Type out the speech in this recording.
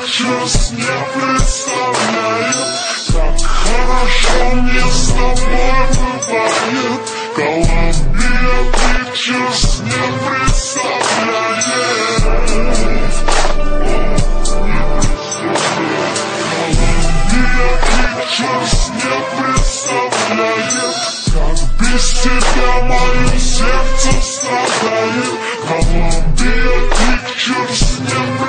Pictures не представляет, как хорошо мне с тобой бывает. Columbia Pictures не представляет. Columbia Pictures не представляет, как без тебя мое сердце страдает. Columbia Pictures не представляет.